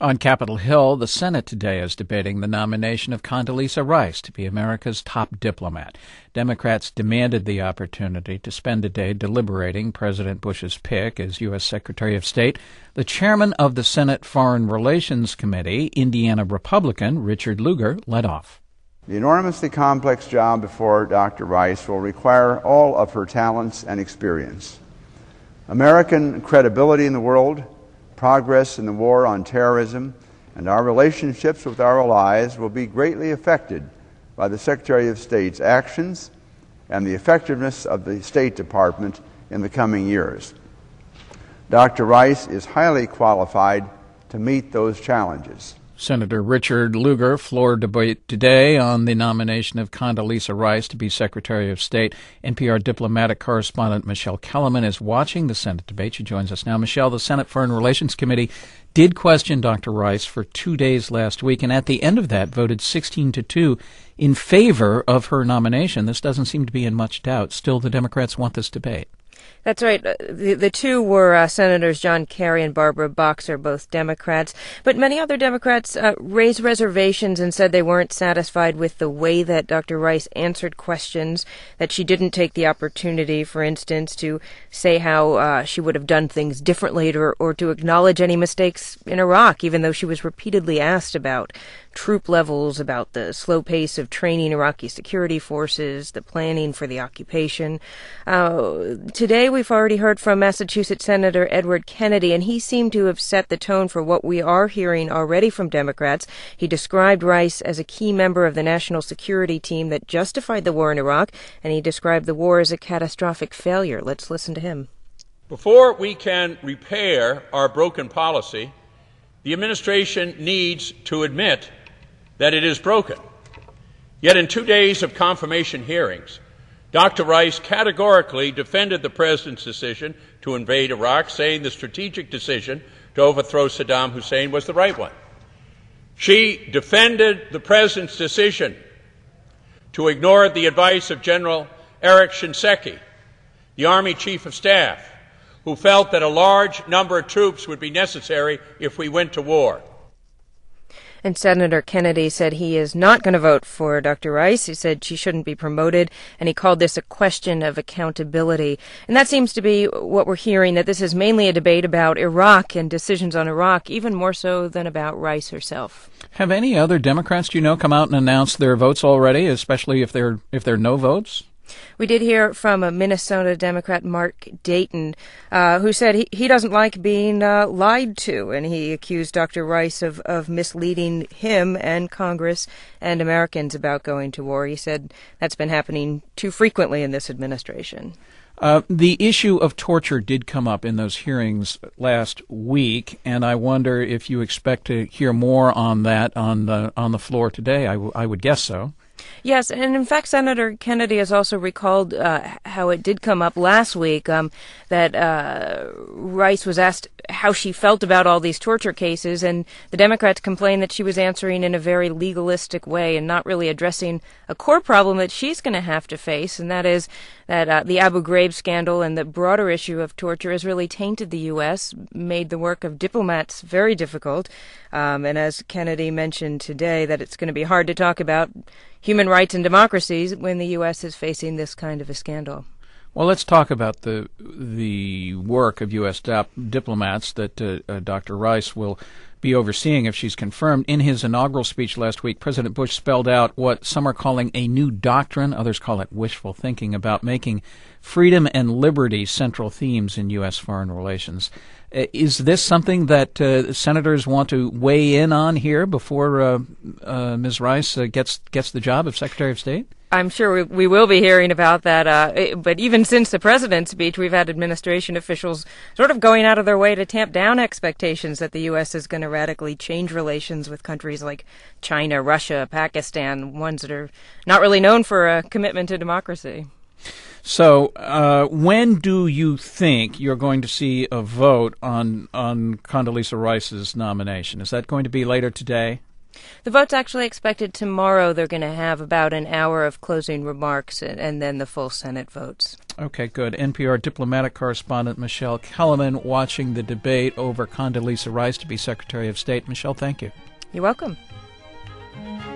On Capitol Hill, the Senate today is debating the nomination of Condoleezza Rice to be America's top diplomat. Democrats demanded the opportunity to spend a day deliberating President Bush's pick as U.S. Secretary of State. The chairman of the Senate Foreign Relations Committee, Indiana Republican Richard Lugar, led off. The enormously complex job before Dr. Rice will require all of her talents and experience. American credibility in the world, progress in the war on terrorism, and our relationships with our allies will be greatly affected by the Secretary of State's actions and the effectiveness of the State Department in the coming years. Dr. Rice is highly qualified to meet those challenges. Senator Richard Lugar, floor debate today on the nomination of Condoleezza Rice to be Secretary of State. NPR diplomatic correspondent Michelle Kellerman is watching the Senate debate. She joins us now. Michelle, the Senate Foreign Relations Committee did question Dr. Rice for 2 days last week, and at the end of that voted 16-2 in favor of her nomination. This doesn't seem to be in much doubt. Still, the Democrats want this debate. That's right. The two were Senators John Kerry and Barbara Boxer, both Democrats. But many other Democrats raised reservations and said they weren't satisfied with the way that Dr. Rice answered questions, that she didn't take the opportunity, for instance, to say how she would have done things differently or to acknowledge any mistakes in Iraq, even though she was repeatedly asked about troop levels, about the slow pace of training Iraqi security forces, the planning for the occupation. Today we've already heard from Massachusetts Senator Edward Kennedy, and he seemed to have set the tone for what we are hearing already from Democrats. He described Rice as a key member of the national security team that justified the war in Iraq, and he described the war as a catastrophic failure. Let's listen to him. Before we can repair our broken policy, the administration needs to admit that it is broken. Yet in 2 days of confirmation hearings, Dr. Rice categorically defended the president's decision to invade Iraq, saying the strategic decision to overthrow Saddam Hussein was the right one. She defended the president's decision to ignore the advice of General Eric Shinseki, the Army Chief of Staff, who felt that a large number of troops would be necessary if we went to war. And Senator Kennedy said he is not going to vote for Dr. Rice. He said she shouldn't be promoted, and he called this a question of accountability. And that seems to be what we're hearing, that this is mainly a debate about Iraq and decisions on Iraq, even more so than about Rice herself. Have any other Democrats, do you know, come out and announced their votes already, especially if they're no votes? We did hear from a Minnesota Democrat, Mark Dayton, who said he doesn't like being lied to, and he accused Dr. Rice of misleading him and Congress and Americans about going to war. He said that's been happening too frequently in this administration. The issue of torture did come up in those hearings last week, and I wonder if you expect to hear more on that on the floor today. I would guess so. Yes, and in fact, Senator Kennedy has also recalled how it did come up last week that Rice was asked how she felt about all these torture cases, and the Democrats complained that she was answering in a very legalistic way and not really addressing a core problem that she's going to have to face, and that is that the Abu Ghraib scandal and the broader issue of torture has really tainted the U.S., made the work of diplomats very difficult, and as Kennedy mentioned today, that it's going to be hard to talk about human rights and democracies when the U.S. is facing this kind of a scandal. Well, let's talk about the work of U.S. diplomats that Dr. Rice will be overseeing if she's confirmed. In his inaugural speech last week, President Bush spelled out what some are calling a new doctrine, others call it wishful thinking, about making freedom and liberty central themes in U.S. foreign relations. Is this something that senators want to weigh in on here before Ms. Rice gets the job of Secretary of State? I'm sure we will be hearing about that. But even since the president's speech, we've had administration officials sort of going out of their way to tamp down expectations that the U.S. is going to radically change relations with countries like China, Russia, Pakistan, ones that are not really known for a commitment to democracy. So when do you think you're going to see a vote on Condoleezza Rice's nomination? Is that going to be later today? The vote's actually expected tomorrow. They're going to have about an hour of closing remarks and then the full Senate votes. Okay, good. NPR diplomatic correspondent Michelle Kellerman watching the debate over Condoleezza Rice to be Secretary of State. Michelle, thank you. You're welcome.